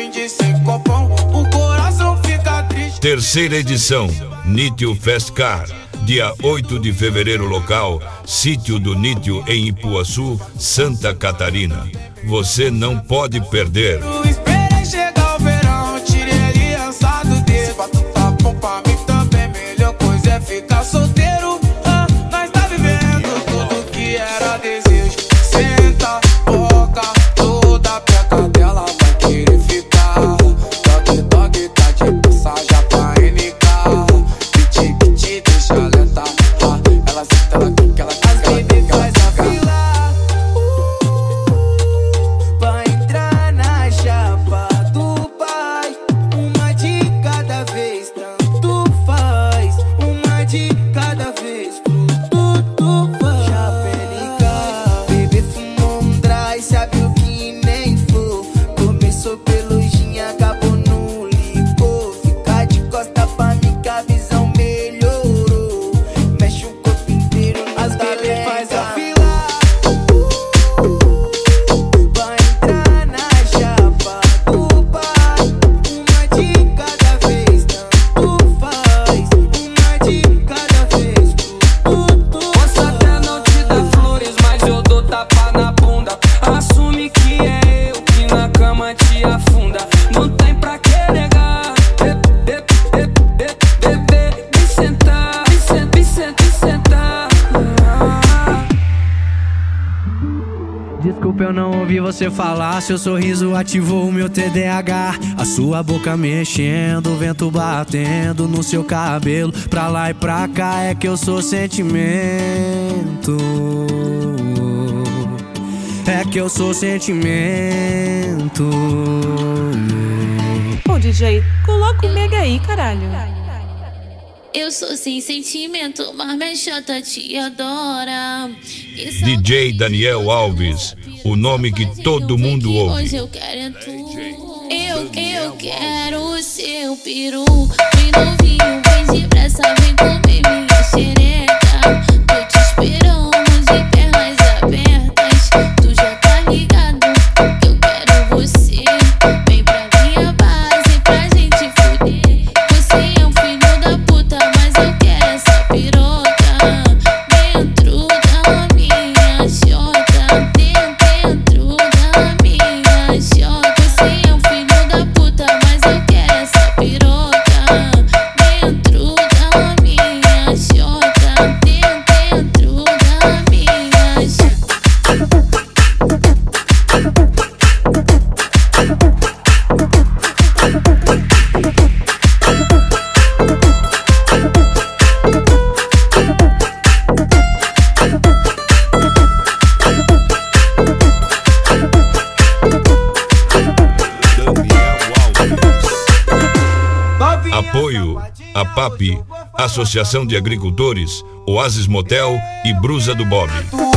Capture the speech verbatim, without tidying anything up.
brinde sem copão, o coração fica triste. Terceira edição, Nítio Festcar, dia oito de fevereiro local, sítio do Nítio em Ipuaçu, Santa Catarina. Você não pode perder. Eu esperei chegar o verão, tirei aliançado dele. Se batu tá bom pra mim também, melhor coisa é ficar solteiro. Ah, nós tá vivendo tudo que era desejo. Senta, boca, toda a peca dela vai querer ficar. Dog, dog, tá de passagem pra N K. Piti, piti, deixa lenta. Ah, ela senta, ela quica, ela quica, ela quica, ela quica. Vai entrar na chapa do pai. Uma de cada vez, tanto faz. Uma de cada vez, tudo faz. Chapelica, bebê fumou um dry, sabe o que nem for. Começou pelo gin, acabou no licor. Fica de costa pra mim que a visão melhorou. Mexe o corpo inteiro, as bebê faz a fila. Vai entrar na chapa do pai. Uma de cada vez, tanto faz. Uma de cada vez, tudo Posso até não te dar flores, mas eu dou tapa na bunda. Assume que é eu que na cama te afunda. Não tem pra que negar. Bebê, bebê, bebê, vem sentar, vem sentar, vem sentar, vem sentar. Ah. Desculpa, eu não ouvi você falar. Seu sorriso ativou o meu T D A H. A sua boca mexendo, o vento batendo no seu cabelo. Pra lá e pra cá é que eu sou sentimento. É que eu sou sentimento. Pô, D J, coloca o mega aí, caralho. Eu sou sem sentimento, mas minha chata te adora. Que D J Daniel Alves, o nome que todo mundo ouve. Hoje eu quero é tu. Eu, eu quero o seu peru. Vem novinho, vem depressa, vem comer minha xereca. Tô te esperando de pernas abertas. Tu já tá ligado que eu quero você. Vem pra minha base pra gente fuder. Você é um filho da puta, mas eu quero essa piroca dentro da minha xota. Dentro da minha xota. Você é um filho da puta, mas eu quero essa piroca dentro da minha xota. Dentro da minha xota. Apoio a P A P, Associação de Agricultores, Oasis Motel e Brusa do Bob.